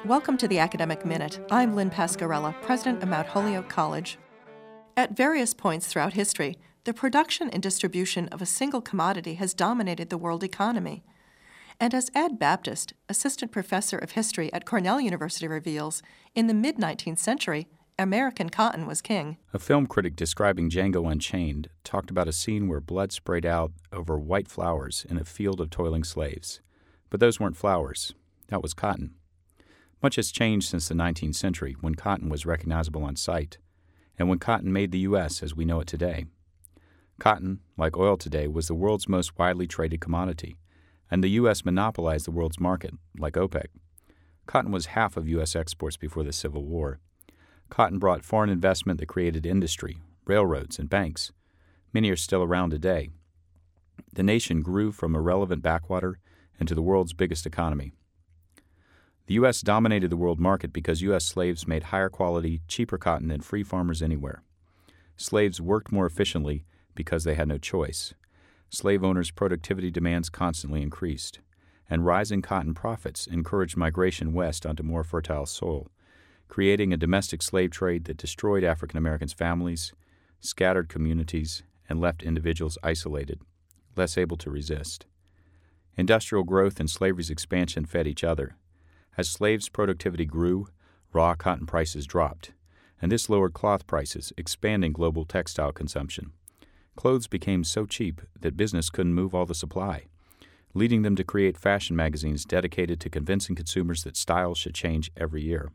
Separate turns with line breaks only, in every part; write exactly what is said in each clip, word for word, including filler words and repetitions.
Welcome to the Academic Minute. I'm Lynn Pascarella, president of Mount Holyoke College. At various points throughout history, the production and distribution of a single commodity has dominated the world economy. And as Ed Baptist, assistant professor of history at Cornell University, reveals, in the mid-nineteenth century, American cotton was king.
A film critic describing Django Unchained talked about a scene where blood sprayed out over white flowers in a field of toiling slaves. But those weren't flowers. That was cotton. Much has changed since the nineteenth century, when cotton was recognizable on sight, and when cotton made the U S as we know it today. Cotton, like oil today, was the world's most widely traded commodity, and the U S monopolized the world's market, like OPEC. Cotton was half of U S exports before the Civil War. Cotton brought foreign investment that created industry, railroads, and banks. Many are still around today. The nation grew from a relevant backwater into the world's biggest economy. The U S dominated the world market because U S slaves made higher quality, cheaper cotton than free farmers anywhere. Slaves worked more efficiently because they had no choice. Slave owners' productivity demands constantly increased, and rising cotton profits encouraged migration west onto more fertile soil, creating a domestic slave trade that destroyed African Americans' families, scattered communities, and left individuals isolated, less able to resist. Industrial growth and slavery's expansion fed each other. As slaves' productivity grew, raw cotton prices dropped, and this lowered cloth prices, expanding global textile consumption. Clothes became so cheap that business couldn't move all the supply, leading them to create fashion magazines dedicated to convincing consumers that styles should change every year.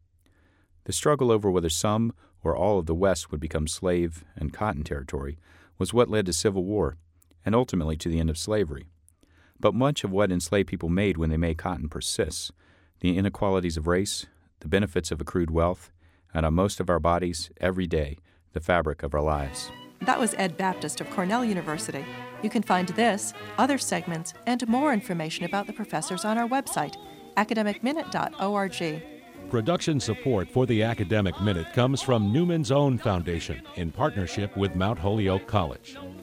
The struggle over whether some or all of the West would become slave and cotton territory was what led to civil war, and ultimately to the end of slavery. But much of what enslaved people made when they made cotton persists. The inequalities of race, the benefits of accrued wealth, and on most of our bodies, every day, the fabric of our lives.
That was Ed Baptist of Cornell University. You can find this, other segments, and more information about the professors on our website, academic minute dot org.
Production support for the Academic Minute comes from Newman's Own Foundation in partnership with Mount Holyoke College.